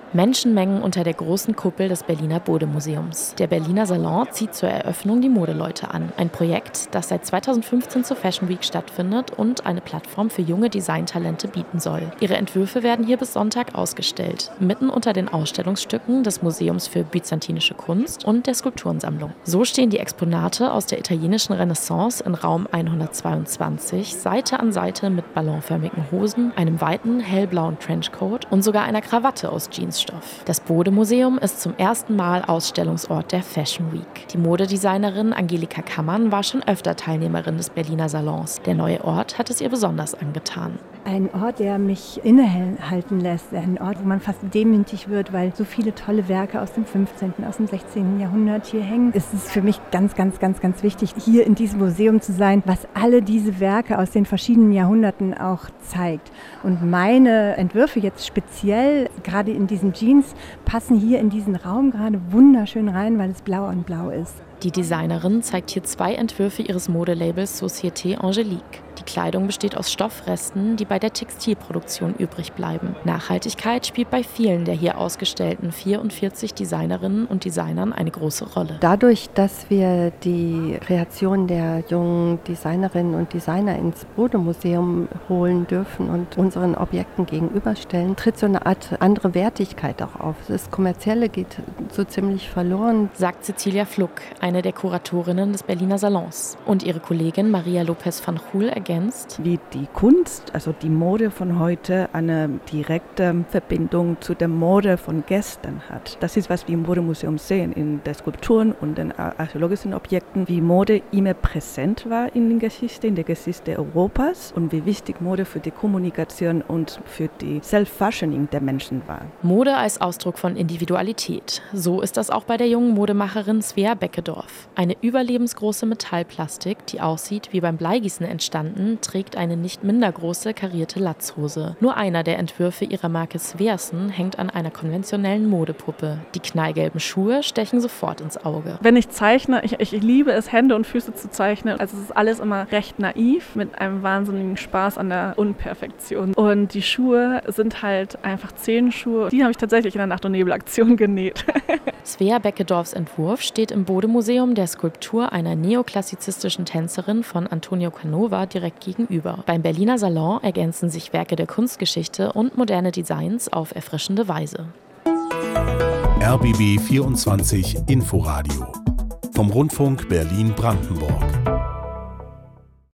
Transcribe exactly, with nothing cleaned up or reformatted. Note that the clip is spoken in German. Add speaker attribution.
Speaker 1: Menschenmengen unter der großen Kuppel des Berliner Modemuseums. Der Berliner Salon zieht zur Eröffnung die Modeleute an. Ein Projekt, das seit zweitausendfünfzehn zur Fashion Week stattfindet und eine Plattform für junge Designtalente bieten soll. Ihre Entwürfe werden hier bis Sonntag ausgestellt, mitten unter den Ausstellungsstücken des Museums für byzantinische Kunst und der Skulpturensammlung. So stehen die Exponate aus der italienischen Renaissance in Raum hundertzweiundzwanzig Seite an Seite mit ballonförmigen Hosen, einem weiten hellblauen Trenchcoat und sogar einer Krawatte aus Jeansstoff. Das Bode-Museum ist zum ersten Mal Ausstellungsort der Fashion Week. Die Modedesignerin Angelika Kammann war schon öfter Teilnehmerin des Berliner Salons. Der neue Ort hat es ihr besonders angetan.
Speaker 2: Ein Ort, der mich innehalten lässt. Ein Ort, wo man fast demütig wird, weil so viele tolle Werke aus dem fünfzehnten, aus dem sechzehnten Jahrhundert hier hängen. Es ist für mich ganz, ganz, ganz, ganz wichtig, hier in diesem Museum zu sein, was alle diese Werke aus den verschiedenen Jahrhunderten auch zeigt. Und meine Entwürfe jetzt speziell, gerade in diesen Jeans, passen hier in diesen Raum gerade wunderschön rein, weil es blau und blau ist.
Speaker 1: Die Designerin zeigt hier zwei Entwürfe ihres Modelabels Société Angélique. Die Kleidung besteht aus Stoffresten, die bei der Textilproduktion übrig bleiben. Nachhaltigkeit spielt bei vielen der hier ausgestellten vierundvierzig Designerinnen und Designern eine große Rolle.
Speaker 3: Dadurch, dass wir die Kreation der jungen Designerinnen und Designer ins Bode-Museum holen dürfen und unseren Objekten gegenüberstellen, tritt so eine Art andere Wertigkeit auch auf. Das Kommerzielle geht so ziemlich verloren,
Speaker 1: sagt Cecilia Fluck, eine der Kuratorinnen des Berliner Salons. Und ihre Kollegin Maria Lopez van Chul ergänzt:
Speaker 4: Wie die Kunst, also die Mode von heute, eine direkte Verbindung zu der Mode von gestern hat. Das ist, was wir im Modemuseum sehen, in den Skulpturen und den archäologischen Objekten, wie Mode immer präsent war in der Geschichte, in der Geschichte Europas und wie wichtig Mode für die Kommunikation und für die Self-Fashioning der Menschen war.
Speaker 1: Mode als Ausdruck von Individualität. So ist das auch bei der jungen Modemacherin Svea Beckedorf. Eine überlebensgroße Metallplastik, die aussieht wie beim Bleigießen entstanden, trägt eine nicht minder große karierte Latzhose. Nur einer der Entwürfe ihrer Marke Sveersen hängt an einer konventionellen Modepuppe. Die knallgelben Schuhe stechen sofort ins Auge.
Speaker 5: Wenn ich zeichne, ich, ich liebe es, Hände und Füße zu zeichnen. Also es ist alles immer recht naiv, mit einem wahnsinnigen Spaß an der Unperfektion. Und die Schuhe sind halt einfach Zehenschuhe. Die habe ich tatsächlich in der Nacht- und Nebelaktion genäht.
Speaker 1: Svea Beckedorfs Entwurf steht im Bode-Museum der Skulptur einer neoklassizistischen Tänzerin von Antonio Canova direkt gegenüber. Beim Berliner Salon ergänzen sich Werke der Kunstgeschichte und moderne Designs auf erfrischende Weise.
Speaker 6: R B B vierundzwanzig Inforadio vom Rundfunk Berlin-Brandenburg.